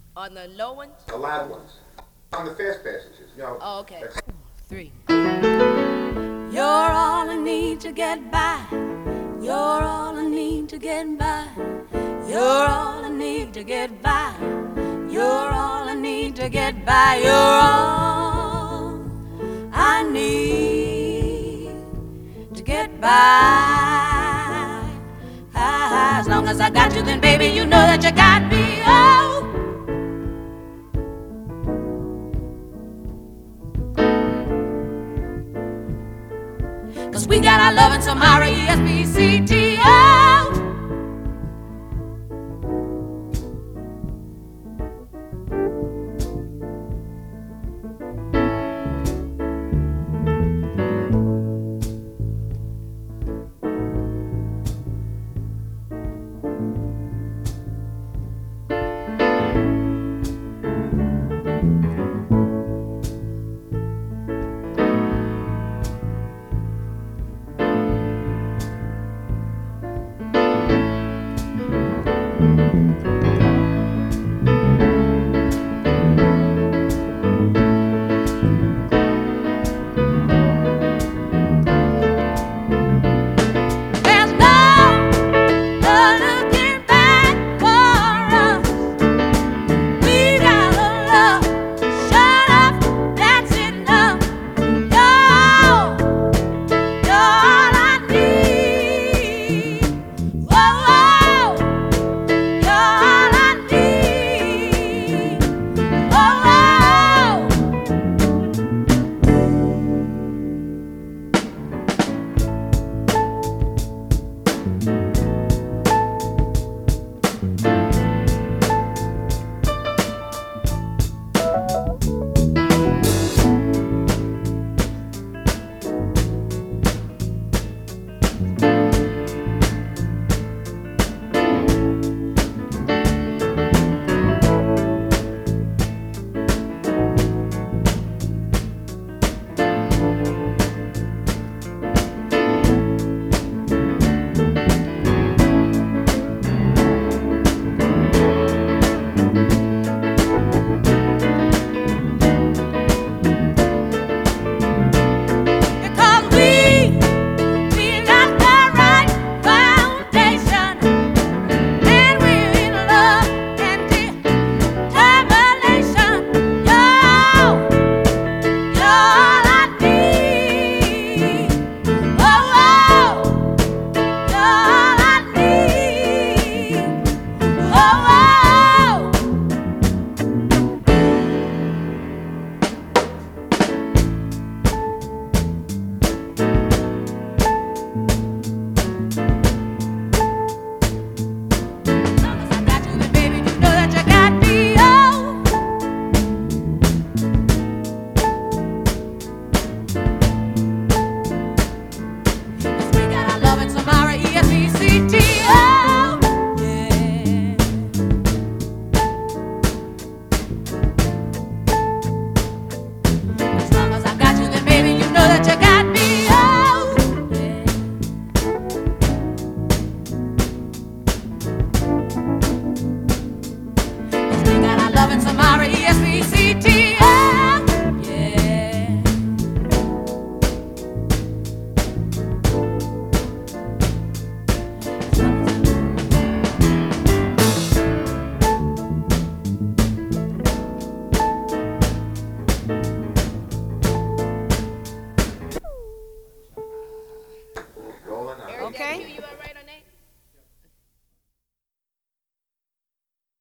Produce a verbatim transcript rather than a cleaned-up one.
On the low ones? The loud ones. On the fast passages, you know. Oh, okay. That's- Three. You're all I need to get by. You're all I need to get by. You're all I need to get by. You're all I need to get by. You're all I need to get by. As long as I got you, then baby, you know that you got me. Oh. Cause we got our love in some R E S P C T O. Rolling on. Okay.